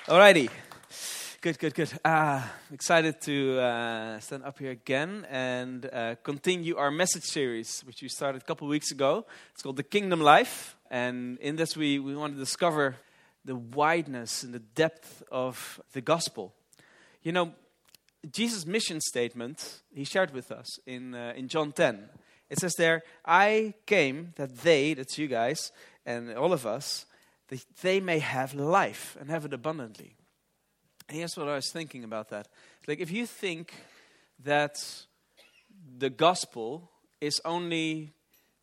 Alrighty. Good. Excited to stand up here again and continue our message series, which we started a couple of weeks ago. It's called The Kingdom Life. And in this, we want to discover the wideness and the depth of the gospel. You know, Jesus' mission statement, he shared with us in John 10. It says there, I came that they, that's you guys, and all of us, that they may have life and have it abundantly. And here's what I was thinking about that. Like, if you think that the gospel is only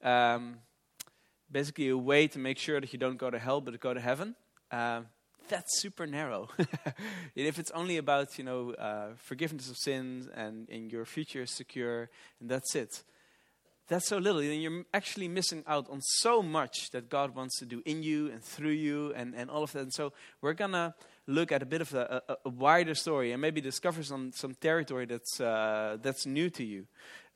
basically a way to make sure that you don't go to hell, but go to heaven, that's super narrow. If it's only about, forgiveness of sins and your future is secure, and that's it. That's so little. And you're actually missing out on so much that God wants to do in you and through you and all of that. And so we're going to look at a bit of a wider story and maybe discover some territory that's new to you.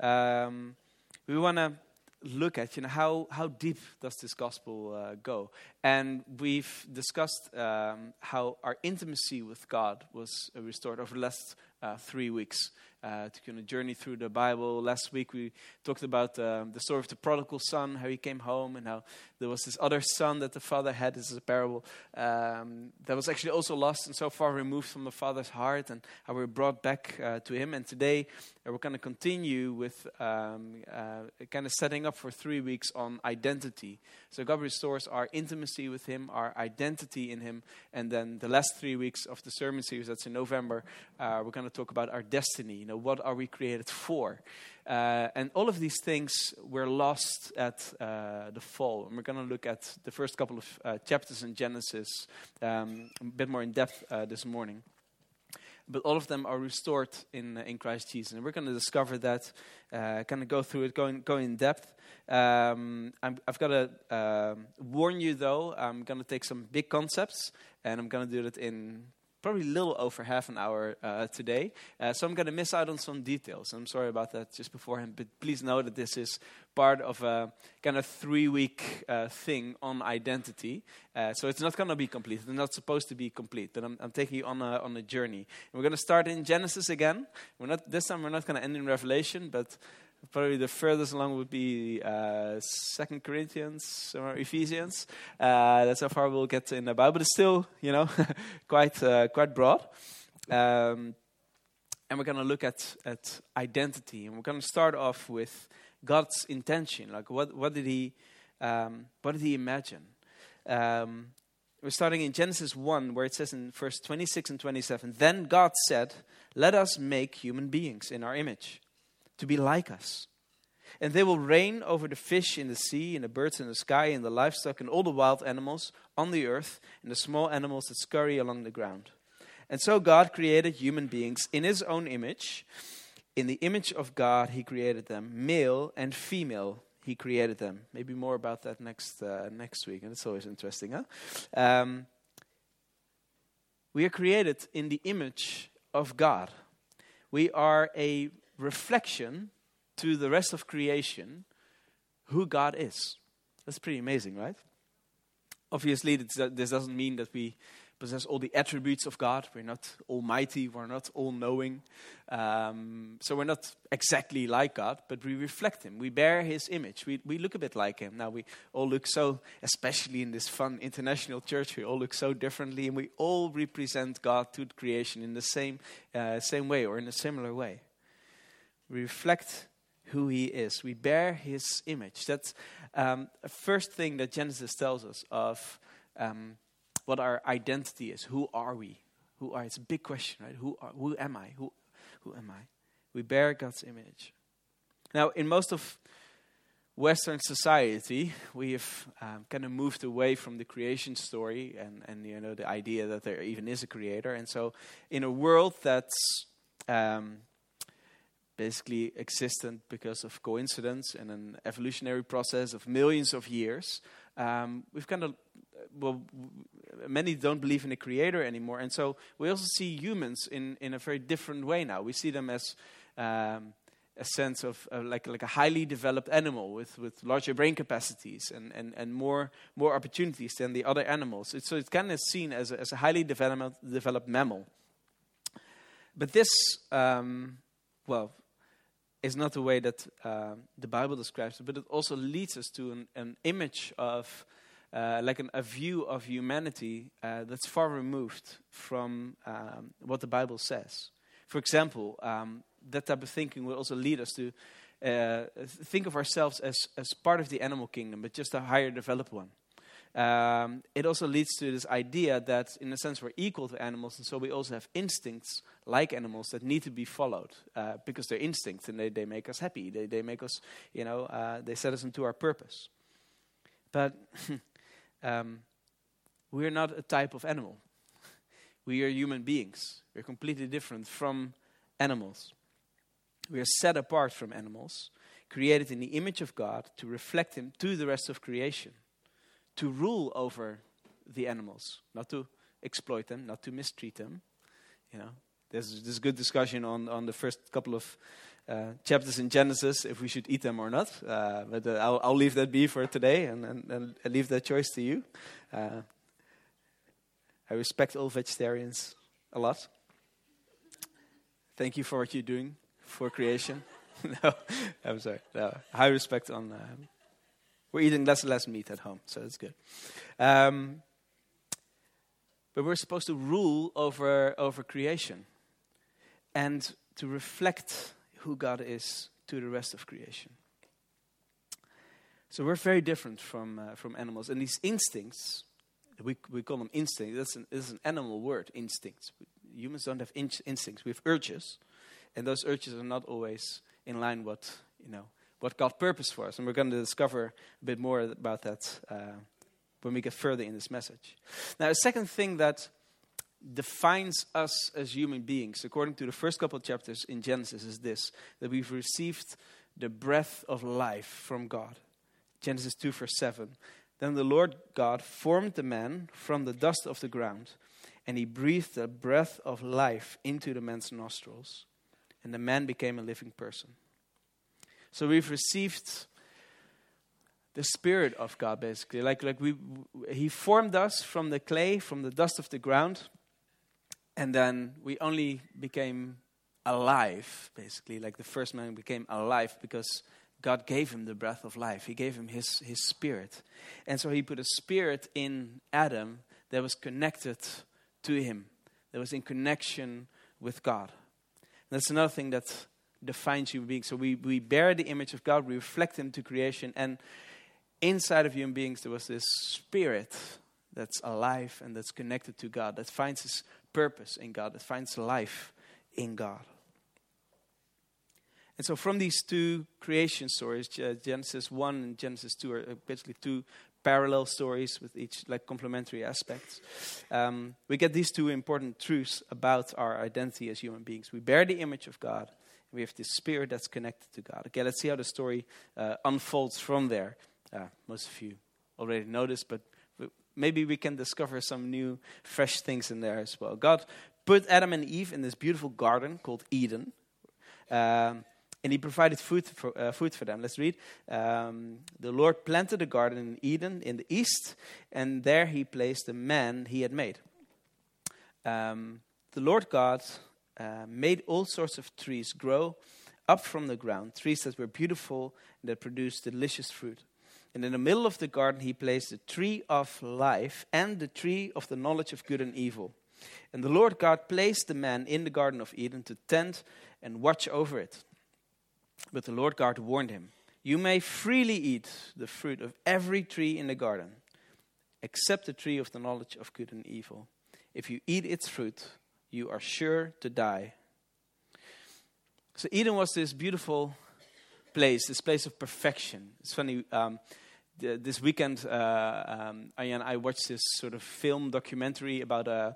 We want to look at how deep does this gospel go. And we've discussed how our intimacy with God was restored over the last 3 weeks. To kind of journey through the Bible. Last week we talked about the story of the prodigal son, how he came home, and how there was this other son that the father had. This is a parable that was actually also lost and so far removed from the father's heart, and how we were brought back to him. And today we're going to continue with kind of setting up for 3 weeks on identity. So God restores our intimacy with him, our identity in him, and then the last 3 weeks of the sermon series, that's in November, we're going to talk about our destiny. What are we created for? And all of these things were lost at the fall. And we're going to look at the first couple of chapters in Genesis a bit more in depth this morning. But all of them are restored in Christ Jesus. And we're going to discover that, kind of go through it, go in depth. I've got to warn you, though, I'm going to take some big concepts, and I'm going to do it in probably a little over half an hour today. So I'm going to miss out on some details. I'm sorry about that just beforehand, but please know that this is part of a kind of 3-week thing on identity. So it's not going to be complete. It's not supposed to be complete, but I'm taking you on a journey. And we're going to start in Genesis again. This time we're not going to end in Revelation, but probably the furthest along would be 2 Corinthians or Ephesians. That's how far we'll get in the Bible. But it's still, quite broad. And we're going to look at identity. And we're going to start off with God's intention. Like, what did he imagine? We're starting in Genesis 1, where it says in verse 26 and 27, Then God said, let us make human beings in our image, to be like us. And they will reign over the fish in the sea, and the birds in the sky, and the livestock, and all the wild animals on the earth, and the small animals that scurry along the ground. And so God created human beings in his own image. In the image of God he created them, male and female he created them. Maybe more about that next week, and it's always interesting, huh? We are created in the image of God. We are a reflection to the rest of creation who God is. That's pretty amazing, right? Obviously, this doesn't mean that we possess all the attributes of God. We're not almighty, we're not all-knowing. So we're not exactly like God, but we reflect him. We bear his image. We look a bit like him. Now, we all look so, especially in this fun international church, we all look so differently, and we all represent God to creation in the same way or in a similar way. We reflect who he is. We bear his image. That's a first thing that Genesis tells us of what our identity is. Who are we? It's a big question, right? Who am I? Who am I? We bear God's image. Now, in most of Western society, we have kind of moved away from the creation story and the idea that there even is a creator. And so in a world that's basically existent because of coincidence and an evolutionary process of millions of years, we've kind of, many don't believe in a creator anymore. And so we also see humans in a very different way now. We see them as a sense of like a highly developed animal with larger brain capacities and more opportunities than the other animals. So it's kind of seen as a highly developed mammal. But this, is not the way that the Bible describes it, but it also leads us to an image of a view of humanity that's far removed from what the Bible says. For example, that type of thinking will also lead us to think of ourselves as part of the animal kingdom, but just a higher developed one. It also leads to this idea that, in a sense, we're equal to animals, and so we also have instincts like animals that need to be followed because they're instincts and they make us happy. They make us, they set us into our purpose. But we're not a type of animal. We are human beings. We're completely different from animals. We are set apart from animals, created in the image of God to reflect Him to the rest of creation, to rule over the animals, not to exploit them, not to mistreat them. There's this good discussion on the first couple of chapters in Genesis, if we should eat them or not. But I'll leave that be for today and leave that choice to you. I respect all vegetarians a lot. Thank you for what you're doing for creation. No, I'm sorry. No, high respect on... we're eating less and less meat at home, so that's good. But we're supposed to rule over creation and to reflect who God is to the rest of creation. So we're very different from animals. And these instincts, we call them instincts. This is an animal word, instincts. Humans don't have instincts. We have urges. And those urges are not always in line what God purposed for us. And we're going to discover a bit more about that when we get further in this message. Now, a second thing that defines us as human beings, according to the first couple of chapters in Genesis, is this: that we've received the breath of life from God. Genesis 2, verse 7. Then the Lord God formed the man from the dust of the ground, and He breathed the breath of life into the man's nostrils, and the man became a living person. So we've received the Spirit of God, basically. He formed us from the clay, from the dust of the ground, and then we only became alive, basically. Like the first man became alive because God gave him the breath of life. He gave him his Spirit. And so He put a spirit in Adam that was connected to him, that was in connection with God. And that's another thing that defines human beings. So we bear the image of God, we reflect Him to creation, and inside of human beings there was this spirit that's alive and that's connected to God, that finds its purpose in God, that finds life in God. And so from these two creation stories, Genesis 1 and Genesis 2 are basically two parallel stories with each complementary aspects. We get these two important truths about our identity as human beings. We bear the image of God. We have this spirit that's connected to God. Okay, let's see how the story unfolds from there. Most of you already know this, but maybe we can discover some new, fresh things in there as well. God put Adam and Eve in this beautiful garden called Eden. And He provided food for them. Let's read. The Lord planted a garden in Eden in the east, and there He placed the man He had made. The Lord God made all sorts of trees grow up from the ground, trees that were beautiful and that produced delicious fruit. And in the middle of the garden He placed the tree of life and the tree of the knowledge of good and evil. And the Lord God placed the man in the Garden of Eden to tend and watch over it. But the Lord God warned him, "You may freely eat the fruit of every tree in the garden, except the tree of the knowledge of good and evil. If you eat its fruit, you are sure to die." So Eden was this beautiful place, this place of perfection. It's funny, this weekend, I watched this sort of film documentary about a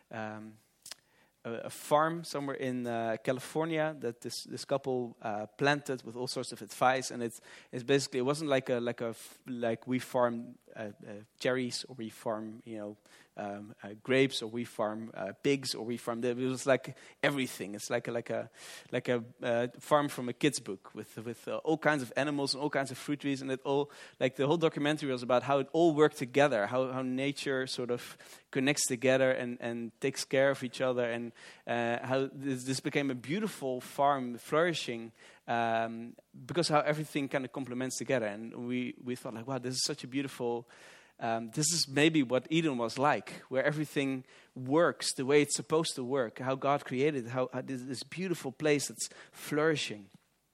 farm somewhere in California that this couple planted with all sorts of advice, and it's basically, it wasn't like we farm cherries, or we farm, grapes, or we farm pigs, or we farm. It was like everything. It's like a farm from a kid's book with all kinds of animals and all kinds of fruit trees, and it all, like, the whole documentary was about how it all worked together, how nature sort of connects together and takes care of each other, and how this became a beautiful farm, flourishing, because how everything kind of complements together. And we thought, like, wow, this is such a beautiful. This is maybe what Eden was like, where everything works the way it's supposed to work, how God created, how this beautiful place that's flourishing.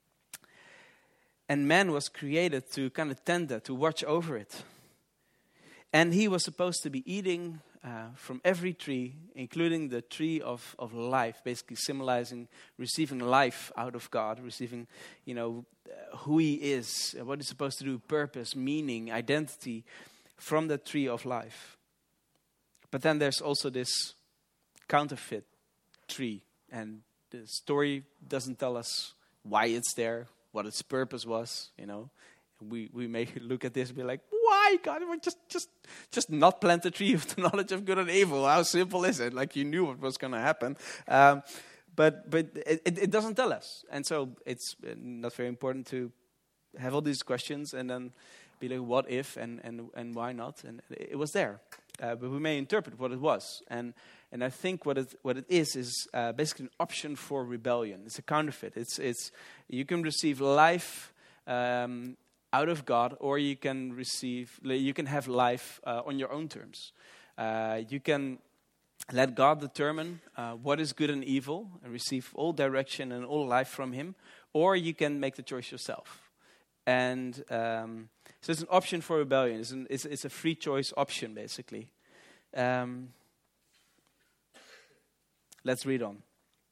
And man was created to kind of tend that, to watch over it. And he was supposed to be eating from every tree, including the tree of life, basically symbolizing receiving life out of God, receiving, who he is, what he's supposed to do, purpose, meaning, identity, from the tree of life. But then there's also this counterfeit tree, and the story doesn't tell us why it's there, what its purpose was. We may look at this and be like, why, God? Just not plant the tree of the knowledge of good and evil. How simple is it? Like, you knew what was going to happen. But it doesn't tell us. And so it's not very important to have all these questions and then be like, what if and why not? And it was there. But we may interpret what it was. And I think what it is basically an option for rebellion. It's a counterfeit. It's you can receive life out of God, or you can have life on your own terms. You can let God determine what is good and evil and receive all direction and all life from him, or you can make the choice yourself. And so it's an option for rebellion. It's a free choice option, basically. Let's read on.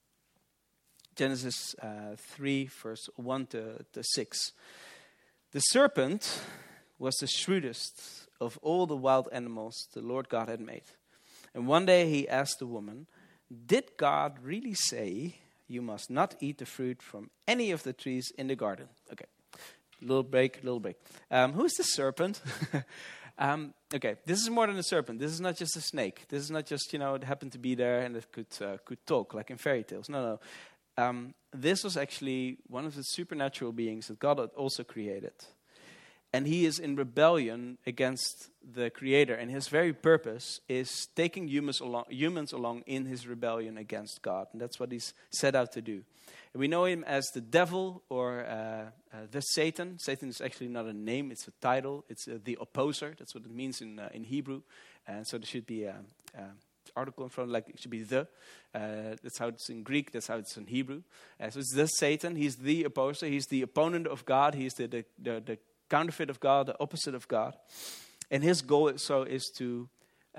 Genesis 3, verse 1 to 6. The serpent was the shrewdest of all the wild animals the Lord God had made. And one day he asked the woman, "Did God really say you must not eat the fruit from any of the trees in the garden?" Okay. Little break. Who's the serpent? Okay, this is more than a serpent. This is not just a snake. This is not just, it happened to be there and it could talk like in fairy tales. No. This was actually one of the supernatural beings that God had also created. And he is in rebellion against the Creator. And his very purpose is taking humans along in his rebellion against God. And that's what he's set out to do. And we know him as the devil or the Satan. Satan is actually not a name, it's a title. It's the opposer. That's what it means in Hebrew. And so there should be an article in front, like it should be the. That's how it's in Greek, that's how it's in Hebrew. So it's the Satan. He's the opposer. He's the opponent of God. He's the counterfeit of God, the opposite of God. And his goal is to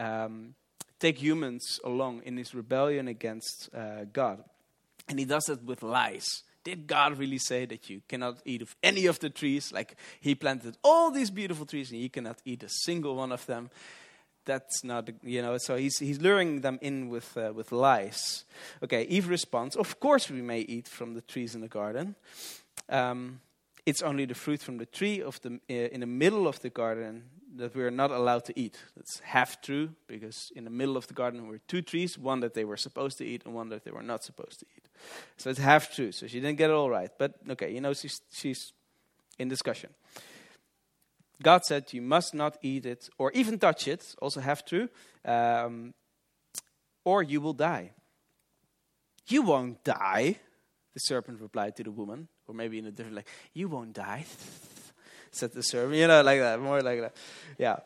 take humans along in his rebellion against God. And he does it with lies. Did God really say that you cannot eat of any of the trees? Like, he planted all these beautiful trees and you cannot eat a single one of them. That's not, so he's luring them in with lies. Okay, Eve responds, "Of course we may eat from the trees in the garden. It's only the fruit from the tree in the middle of the garden that we are not allowed to eat." That's half true, because in the middle of the garden were two trees, one that they were supposed to eat and one that they were not supposed to eat. So it's half true. So she didn't get it all right. But okay, she's in discussion. God said you must not eat it or even touch it, also half true, or you will die. "You won't die," the serpent replied to the woman, or maybe in a different, like, "You won't die," said the serpent, like that, more like that. Yeah.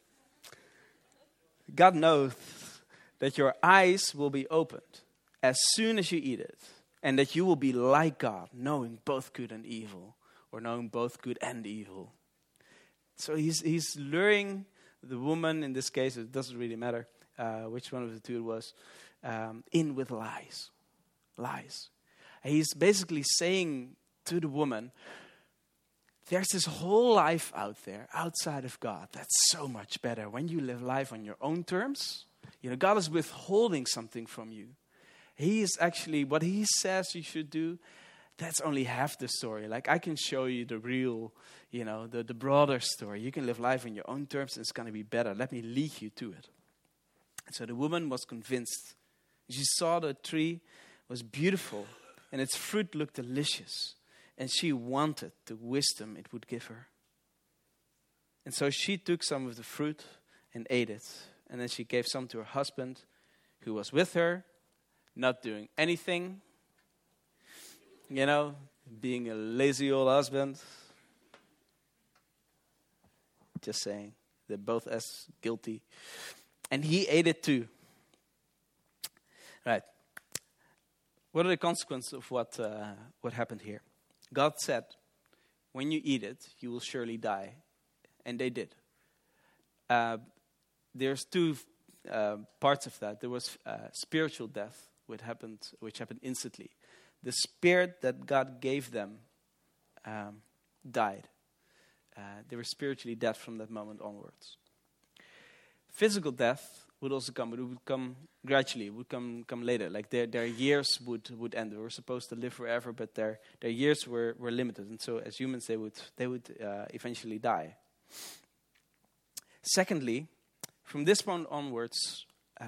God knows that your eyes will be opened as soon as you eat it, and that you will be like God, knowing both good and evil, or knowing both good and evil. So he's luring the woman, in this case, it doesn't really matter which one of the two it was, in with lies. Lies. And he's basically saying to the woman, there's this whole life out there, outside of God, that's so much better. When you live life on your own terms, God is withholding something from you. He is actually, what he says you should do, that's only half the story. Like, I can show you the real, the broader story. You can live life on your own terms and it's going to be better. Let me lead you to it. And so the woman was convinced. She saw the tree was beautiful and its fruit looked delicious. And she wanted the wisdom it would give her. And so she took some of the fruit and ate it. And then she gave some to her husband who was with her, not doing anything. Being a lazy old husband. Just saying. They're both as guilty. And he ate it too. Right. What are the consequences of what happened here? God said, when you eat it, you will surely die. And they did. There's two parts of that. There was spiritual death, which happened instantly. The spirit that God gave them died. They were spiritually dead from that moment onwards. Physical death would also come, but it would come gradually. It would come later. Like their years would end. They were supposed to live forever, but their years were limited, and so as humans, they would eventually die. Secondly, from this point onwards,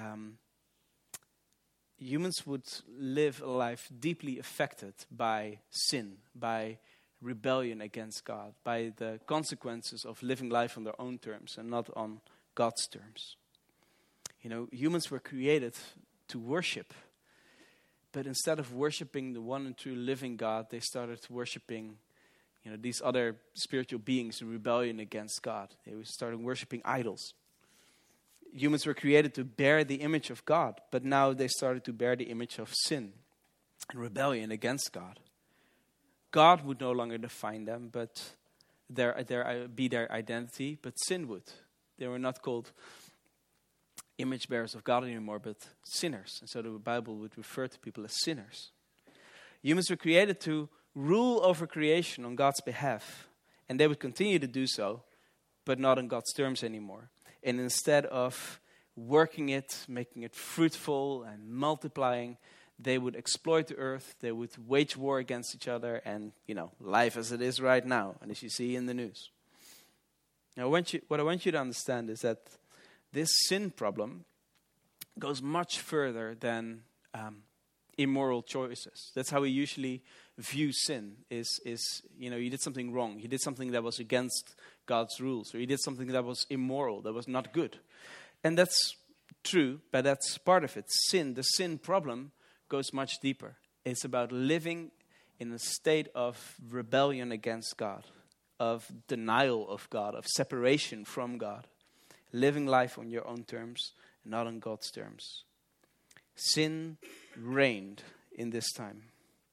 humans would live a life deeply affected by sin, by rebellion against God, by the consequences of living life on their own terms and not on God's terms. Humans were created to worship, but instead of worshiping the one and true living God, they started worshiping, these other spiritual beings in rebellion against God. They started worshiping idols. Humans were created to bear the image of God, but now they started to bear the image of sin and rebellion against God. God would no longer define them, but be their identity, but sin would. They were not called image bearers of God anymore, but sinners. And so the Bible would refer to people as sinners. Humans were created to rule over creation on God's behalf, and they would continue to do so, but not on God's terms anymore. And instead of working it, making it fruitful and multiplying, they would exploit the earth, they would wage war against each other, and, life as it is right now, and as you see in the news. Now, what I want you to understand is that this sin problem goes much further than immoral choices. That's how we usually view sin, is you did something wrong, you did something that was against God's rules, or you did something that was immoral, that was not good. And that's true, but that's part of it. The sin problem goes much deeper. It's about living in a state of rebellion against God, of denial of God, of separation from God, living life on your own terms and not on God's terms. Sin reigned in this time.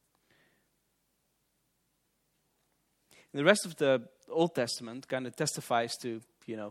And the rest of the Old Testament kind of testifies to,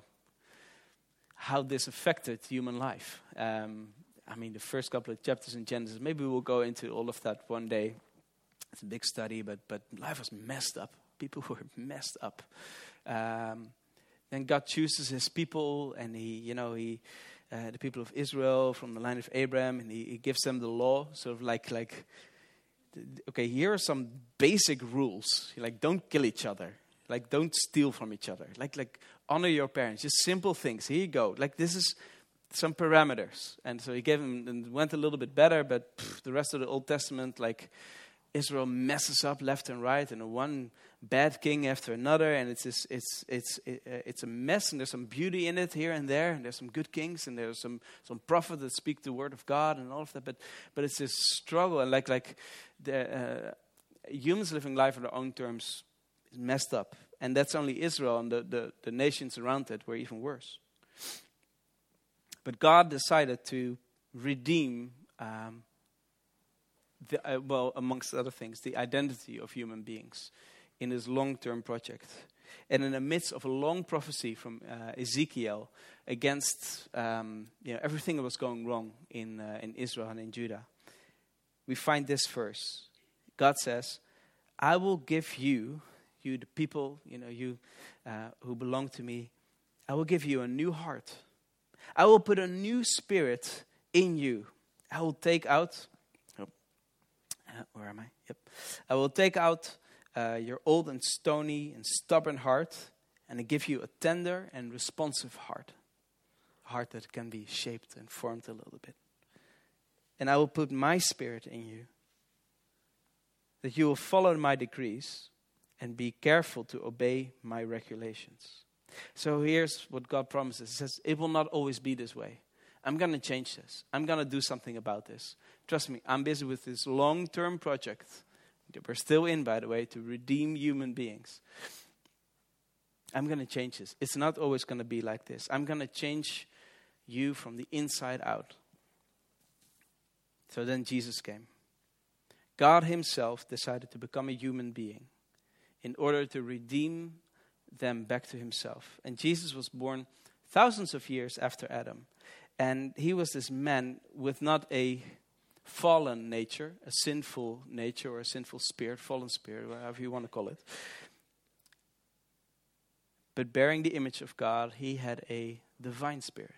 how this affected human life. The first couple of chapters in Genesis, maybe we'll go into all of that one day. It's a big study, but life was messed up. People were messed up. Then God chooses his people, and the people of Israel from the line of Abraham, and he gives them the law, sort of like, okay, here are some basic rules. Don't kill each other. Don't steal from each other. Honor your parents. Just simple things. Here you go. This is some parameters. And so he gave them, and went a little bit better, but the rest of the Old Testament, Israel messes up left and right, and one bad king after another, and it's a mess, and there's some beauty in it here and there, and there's some good kings, and there's some prophets that speak the word of God and all of that, but it's this struggle, and the humans living life on their own terms is messed up, and that's only Israel, and the nations around it were even worse. But God decided to redeem amongst other things, the identity of human beings in this long-term project. And in the midst of a long prophecy from Ezekiel against everything that was going wrong in Israel and in Judah, we find this verse. God says, I will give you the people, who belong to me, I will give you a new heart. I will put a new spirit in you. I will take out Where am I? Yep. I will take out your old and stony and stubborn heart and give you a tender and responsive heart. A heart that can be shaped and formed a little bit. And I will put my spirit in you, that you will follow my decrees and be careful to obey my regulations. So here's what God promises. He says, it will not always be this way. I'm going to change this. I'm going to do something about this. Trust me, I'm busy with this long-term project that we're still in, by the way, to redeem human beings. I'm going to change this. It's not always going to be like this. I'm going to change you from the inside out. So then Jesus came. God himself decided to become a human being in order to redeem them back to himself. And Jesus was born thousands of years after Adam. And he was this man with not a fallen nature, a sinful nature or a sinful spirit, fallen spirit, whatever you want to call it. But bearing the image of God, he had a divine spirit.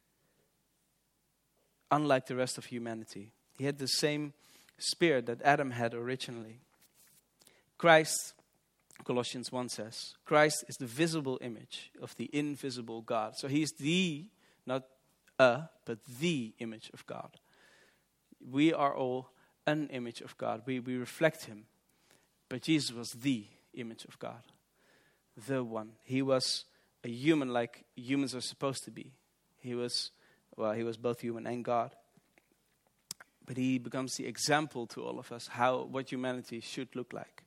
Unlike the rest of humanity. He had the same spirit that Adam had originally. Christ, Colossians 1 says, Christ is the visible image of the invisible God. So he's not but the image of God. We are all an image of God. We reflect him. But Jesus was the image of God. The one. He was a human like humans are supposed to be. He was both human and God. But he becomes the example to all of us what humanity should look like.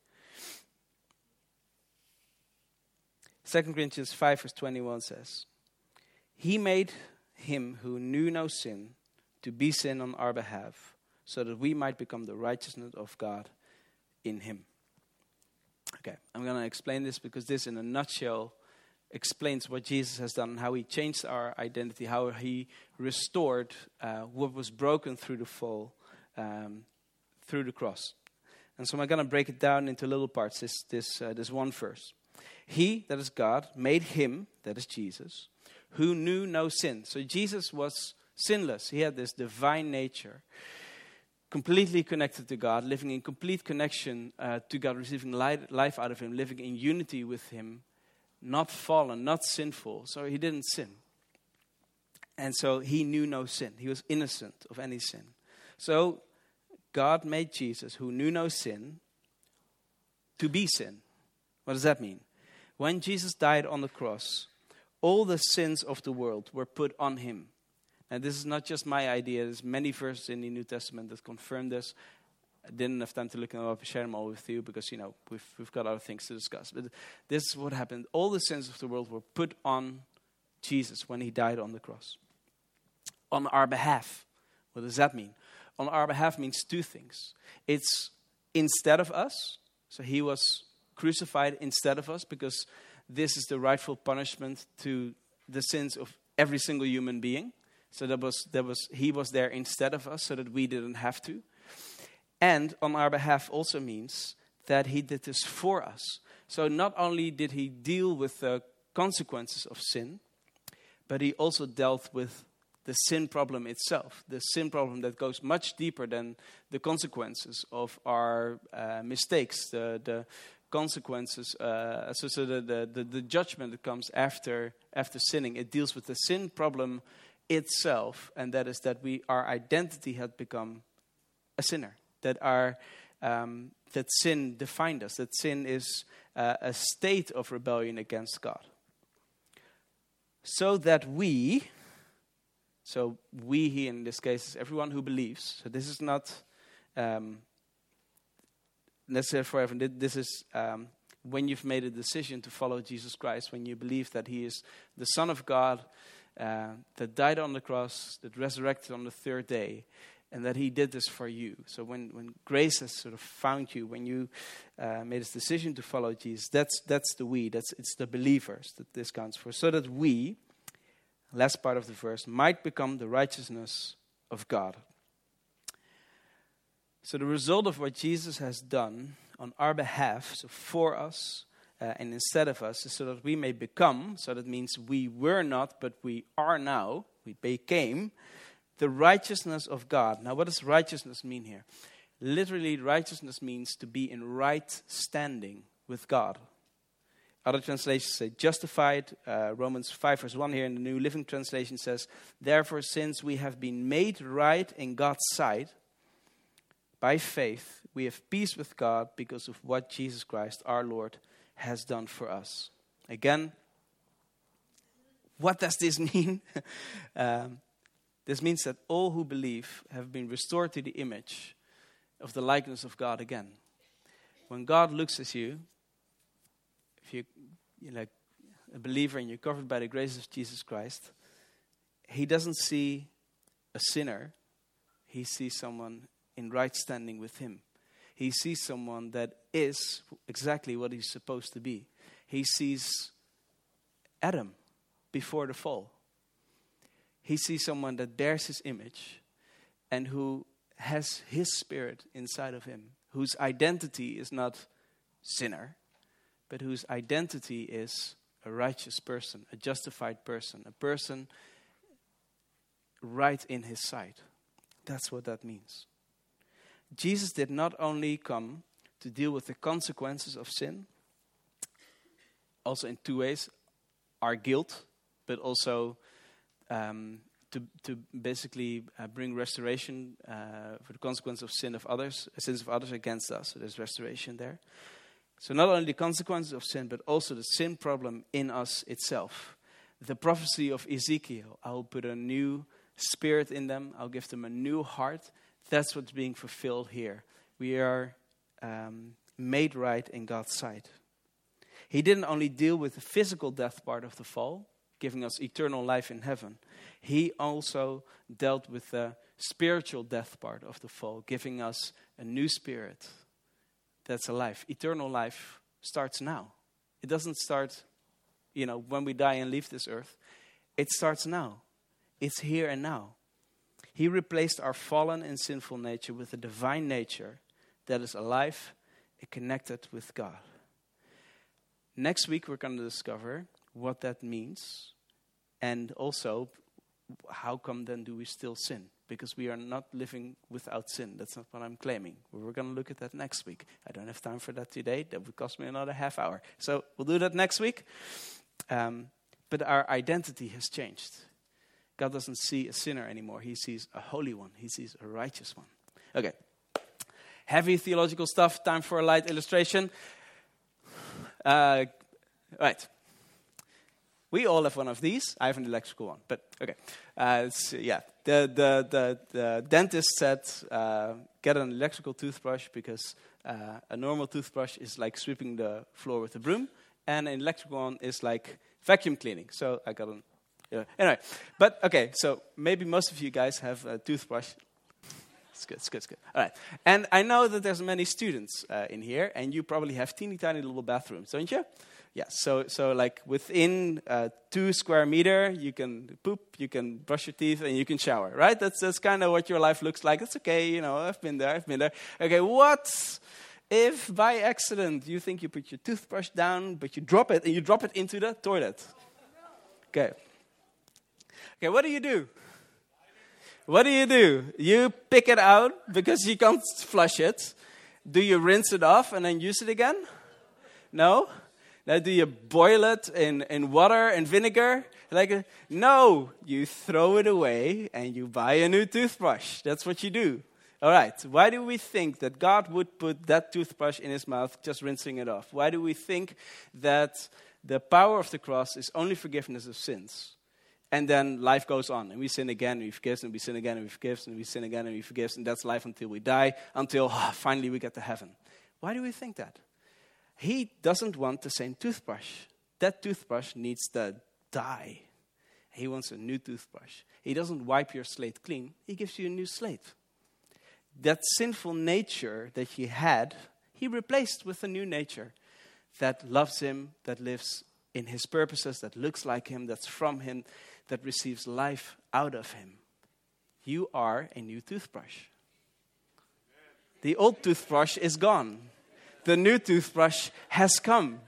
2 Corinthians 5 verse 21 says, he made him who knew no sin to be sin on our behalf, so that we might become the righteousness of God in him. Okay, I'm going to explain this because this in a nutshell explains what Jesus has done, how he changed our identity, how he restored what was broken through the fall, through the cross. And so I'm going to break it down into little parts, this one verse. He, that is God, made him, that is Jesus, who knew no sin. So Jesus was sinless. He had this divine nature, completely connected to God, living in complete connection to God, receiving life out of him, living in unity with him, not fallen, not sinful. So he didn't sin. And so he knew no sin. He was innocent of any sin. So God made Jesus, who knew no sin, to be sin. What does that mean? When Jesus died on the cross, all the sins of the world were put on him. And this is not just my idea. There's many verses in the New Testament that confirm this. I didn't have time to look them up and share them all with you because, we've got other things to discuss. But this is what happened. All the sins of the world were put on Jesus when he died on the cross. On our behalf. What does that mean? On our behalf means two things. It's instead of us. So he was crucified instead of us because this is the rightful punishment to the sins of every single human being. So he was there instead of us so that we didn't have to. And on our behalf also means that he did this for us. So not only did he deal with the consequences of sin, but he also dealt with the sin problem itself. The sin problem that goes much deeper than the consequences of our mistakes, the consequences, the judgment that comes after sinning. It deals with the sin problem itself, and that is that our identity had become a sinner. That sin defined us. That sin is a state of rebellion against God. So that we here in this case is everyone who believes. So this is not necessary for everyone. This is when you've made a decision to follow Jesus Christ, when you believe that he is the Son of God, that died on the cross, that resurrected on the third day, and that he did this for you. So when grace has sort of found you, when you made this decision to follow Jesus, that's the we, it's the believers that this counts for. So that we, last part of the verse, might become the righteousness of God. So the result of what Jesus has done on our behalf, so for us, and instead of us, is so that we may become, so that means we were not, but we are now, we became the righteousness of God. Now what does righteousness mean here? Literally, righteousness means to be in right standing with God. Other translations say justified. Romans 5 verse 1 here in the New Living Translation says, therefore, since we have been made right in God's sight, by faith, we have peace with God because of what Jesus Christ, our Lord, has done for us. Again, what does this mean? This means that all who believe have been restored to the image of the likeness of God again. When God looks at you, if you're like a believer and you're covered by the grace of Jesus Christ, he doesn't see a sinner. He sees someone in right standing with him. He sees someone that is exactly what he's supposed to be. He sees Adam before the fall. He sees someone that bears his image and who has his spirit inside of him, whose identity is not sinner, but whose identity is a righteous person, a justified person, a person right in his sight. That's what that means. Jesus did not only come to deal with the consequences of sin, also in two ways, our guilt, but also to basically bring restoration for the consequence of sins of others against us. So there's restoration there. So not only the consequences of sin, but also the sin problem in us itself. The prophecy of Ezekiel, I will put a new spirit in them, I'll give them a new heart. That's what's being fulfilled here. We are made right in God's sight. He didn't only deal with the physical death part of the fall, giving us eternal life in heaven. He also dealt with the spiritual death part of the fall, giving us a new spirit that's alive. Eternal life starts now. It doesn't start, when we die and leave this earth. It starts now. It's here and now. He replaced our fallen and sinful nature with a divine nature that is alive and connected with God. Next week, we're going to discover what that means, and also how come then do we still sin? Because we are not living without sin. That's not what I'm claiming. We're going to look at that next week. I don't have time for that today. That would cost me another half hour. So we'll do that next week. But our identity has changed. God doesn't see a sinner anymore. He sees a holy one. He sees a righteous one. Okay. Heavy theological stuff. Time for a light illustration. Right. We all have one of these. I have an electrical one, but okay. The dentist said, get an electrical toothbrush because a normal toothbrush is like sweeping the floor with a broom, and an electrical one is like vacuum cleaning. So I got an... anyway, but okay, so maybe most of you guys have a toothbrush. It's good. All right. And I know that there's many students in here, and you probably have teeny tiny little bathrooms, don't you? Yeah, so like within 2 square meters, you can poop, you can brush your teeth, and you can shower, right? That's kind of what your life looks like. It's okay, I've been there. Okay, what if by accident you think you put your toothbrush down, but you drop it, and you drop it into the toilet? Okay, what do you do? What do? You pick it out because you can't flush it. Do you rinse it off and then use it again? No? Now, do you boil it in water and vinegar? No, you throw it away and you buy a new toothbrush. That's what you do. All right, why do we think that God would put that toothbrush in his mouth, just rinsing it off? Why do we think that the power of the cross is only forgiveness of sins? And then life goes on, and we sin again, and we forgive, and we sin again, and we forgive, and we sin again, and we forgive, and that's life until we die, until finally we get to heaven. Why do we think that? He doesn't want the same toothbrush. That toothbrush needs to die. He wants a new toothbrush. He doesn't wipe your slate clean. He gives you a new slate. That sinful nature that he had, he replaced with a new nature that loves him, that lives in his purposes, that looks like him, that's from him, that receives life out of him. You are a new toothbrush. The old toothbrush is gone. The new toothbrush has come.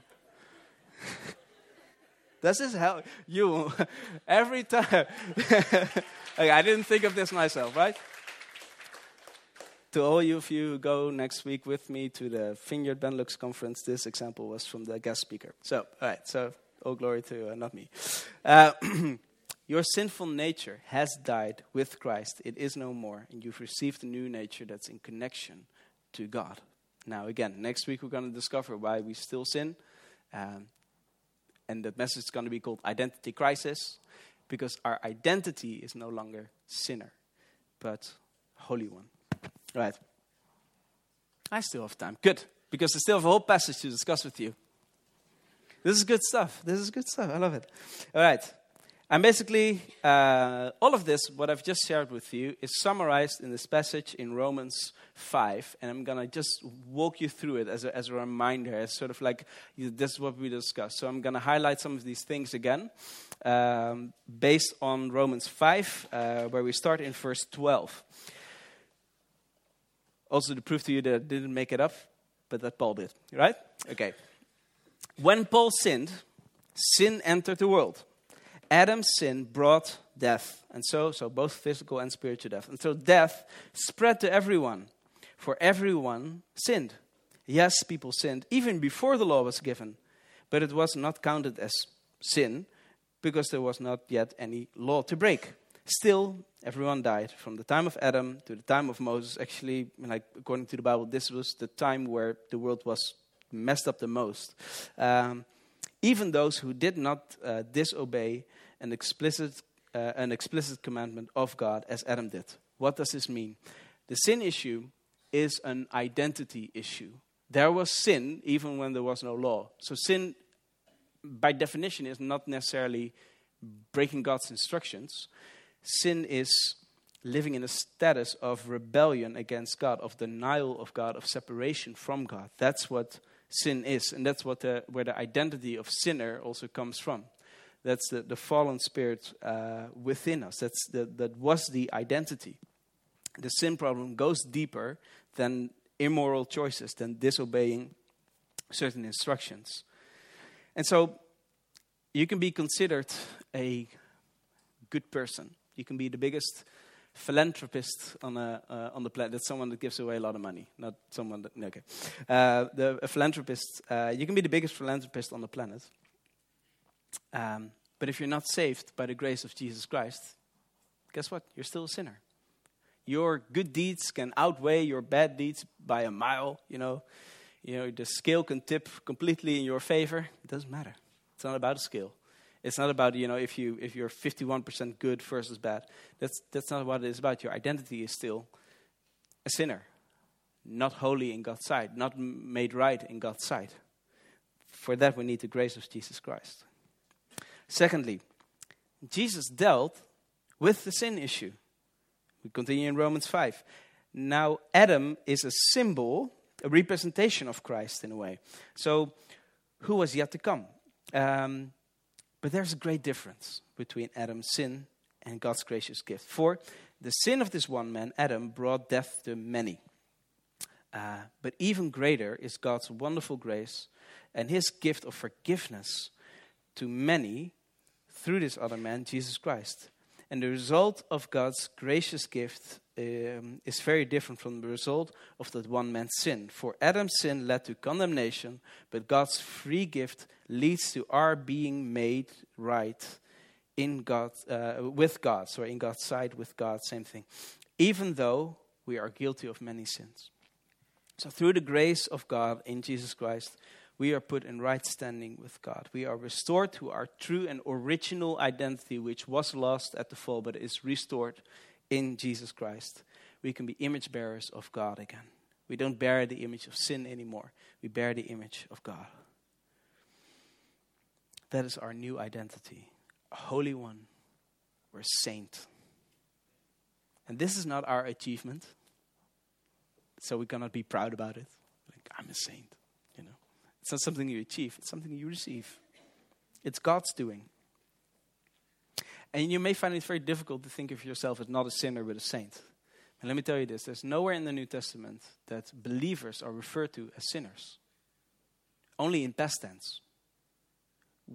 This is how you, every time. Okay, I didn't think of this myself, right? to all of you who go next week with me to the Vineyard Benelux conference, this example was from the guest speaker. So, all right, so all glory to not me. Your sinful nature has died with Christ. It is no more, and you've received a new nature that's in connection to God. Now, again, next week we're going to discover why we still sin. And that message is going to be called Identity Crisis, because our identity is no longer sinner, but Holy One. Right. I still have time. Good, because I still have a whole passage to discuss with you. This is good stuff. I love it. All right. And basically, all of this, what I've just shared with you, is summarized in this passage in Romans 5. And I'm going to just walk you through it as a reminder, as sort of like, this is what we discussed. So I'm going to highlight some of these things again, based on Romans 5, where we start in verse 12. Also to prove to you that I didn't make it up, but that Paul did, right? Okay. When Paul sinned, sin entered the world. Adam's sin brought death, and so both physical and spiritual death. And so death spread to everyone, for everyone sinned. Yes, people sinned even before the law was given, but it was not counted as sin because there was not yet any law to break. Still, everyone died from the time of Adam to the time of Moses. Actually, like according to the Bible, this was the time where the world was messed up the most. Even those who did not disobey an explicit commandment of God as Adam did. What does this mean? The sin issue is an identity issue. There was sin even when there was no law. So sin, by definition, is not necessarily breaking God's instructions. Sin is living in a status of rebellion against God, of denial of God, of separation from God. That's what sin is, and that's what where the identity of sinner also comes from. That's the fallen spirit within us. That was the identity. The sin problem goes deeper than immoral choices, than disobeying certain instructions. And so you can be considered a good person. You can be the biggest philanthropist on the planet. That's someone that gives away a lot of money, not someone that. Okay, a philanthropist. You can be the biggest philanthropist on the planet, but if you're not saved by the grace of Jesus Christ, guess what? You're still a sinner. Your good deeds can outweigh your bad deeds by a mile. You know, the scale can tip completely in your favor. It doesn't matter. It's not about a scale. It's not about, if you're 51% good versus bad. That's not what it is about. Your identity is still a sinner, not holy in God's sight, not made right in God's sight. For that, we need the grace of Jesus Christ. Secondly, Jesus dealt with the sin issue. We continue in Romans 5. Now, Adam is a symbol, a representation of Christ in a way. So, who was yet to come? But there's a great difference between Adam's sin and God's gracious gift. For the sin of this one man, Adam, brought death to many. But even greater is God's wonderful grace and his gift of forgiveness to many through this other man, Jesus Christ. And the result of God's gracious gift is very different from the result of that one man's sin. For Adam's sin led to condemnation, but God's free gift leads to our being made right in God, with God. Sorry, in God's sight, with God, same thing. Even though we are guilty of many sins. So through the grace of God in Jesus Christ, we are put in right standing with God. We are restored to our true and original identity, which was lost at the fall, but is restored in Jesus Christ. We can be image bearers of God again. We don't bear the image of sin anymore. We bear the image of God. That is our new identity. A holy one. We're a saint. And this is not our achievement. So we cannot be proud about it. Like, I'm a saint. It's not something you achieve. It's something you receive. It's God's doing. And you may find it very difficult to think of yourself as not a sinner but a saint. And let me tell you this. There's nowhere in the New Testament that believers are referred to as sinners. Only in past tense.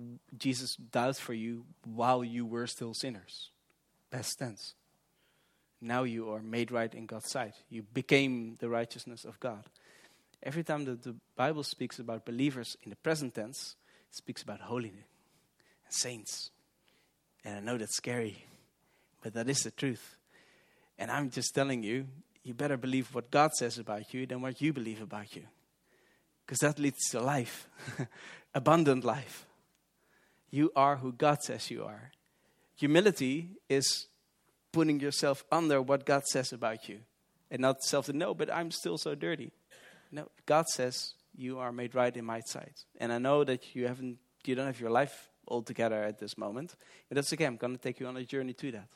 Jesus died for you while you were still sinners. Past tense. Now you are made right in God's sight. You became the righteousness of God. Every time that the Bible speaks about believers in the present tense, it speaks about holiness and saints. And I know that's scary, but that is the truth. And I'm just telling you, you better believe what God says about you than what you believe about you. Because that leads to life, abundant life. You are who God says you are. Humility is putting yourself under what God says about you. And not no, but I'm still so dirty. No, God says you are made right in my sight. And I know that you don't have your life all together at this moment. But that's okay, I'm going to take you on a journey to that.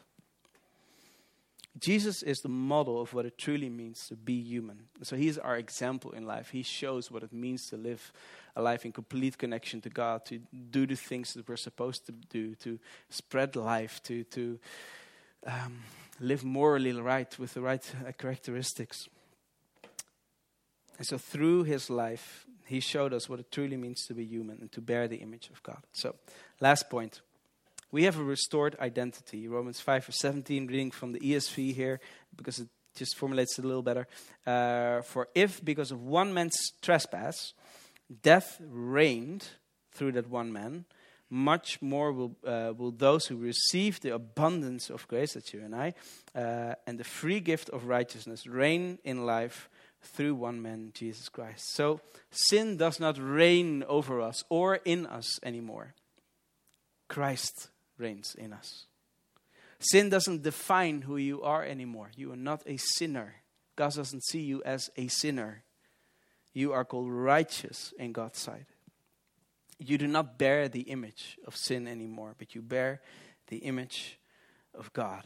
Jesus is the model of what it truly means to be human. So he is our example in life. He shows what it means to live a life in complete connection to God, to do the things that we're supposed to do, to spread life, to live morally right with the right characteristics. And so through his life, he showed us what it truly means to be human and to bear the image of God. So, last point. We have a restored identity. Romans 5:17, reading from the ESV here, because it just formulates it a little better. For if, because of one man's trespass, death reigned through that one man, much more will those who receive the abundance of grace, that's you and I, and the free gift of righteousness reign in life through one man, Jesus Christ. So sin does not reign over us or in us anymore. Christ reigns in us. Sin doesn't define who you are anymore. You are not a sinner. God doesn't see you as a sinner. You are called righteous in God's sight. You do not bear the image of sin anymore, but you bear the image of God.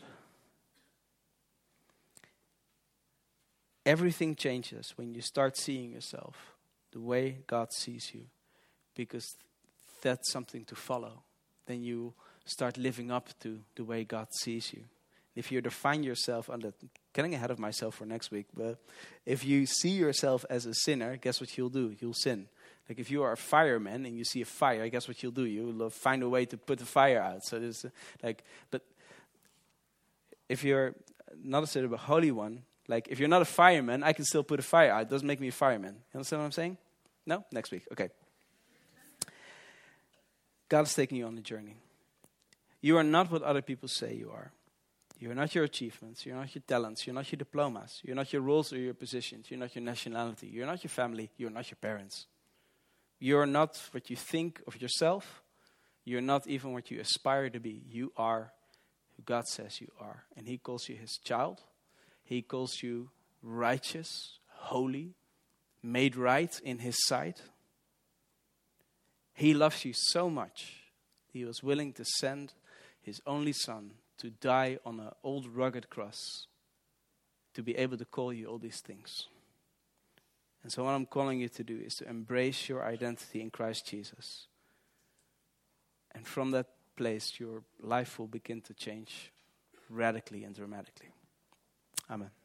Everything changes when you start seeing yourself the way God sees you, because that's something to follow. Then you start living up to the way God sees you. If you define yourself on that, getting ahead of myself for next week, but if you see yourself as a sinner, guess what you'll do? You'll sin. Like if you are a fireman and you see a fire, guess what you'll do? You'll find a way to put the fire out. So there's but if you're not a sort of a holy one, like if you're not a fireman, I can still put a fire out. It doesn't make me a fireman. You understand what I'm saying? No? Next week. Okay. God is taking you on a journey. You are not what other people say you are. You are not your achievements. You're not your talents. You're not your diplomas. You're not your roles or your positions. You're not your nationality. You're not your family. You're not your parents. You're not what you think of yourself. You're not even what you aspire to be. You are who God says you are. And he calls you his child. He calls you righteous, holy, made right in his sight. He loves you so much, he was willing to send his only son to die on an old rugged cross to be able to call you all these things. And so what I'm calling you to do is to embrace your identity in Christ Jesus. And from that place, your life will begin to change radically and dramatically. Amen.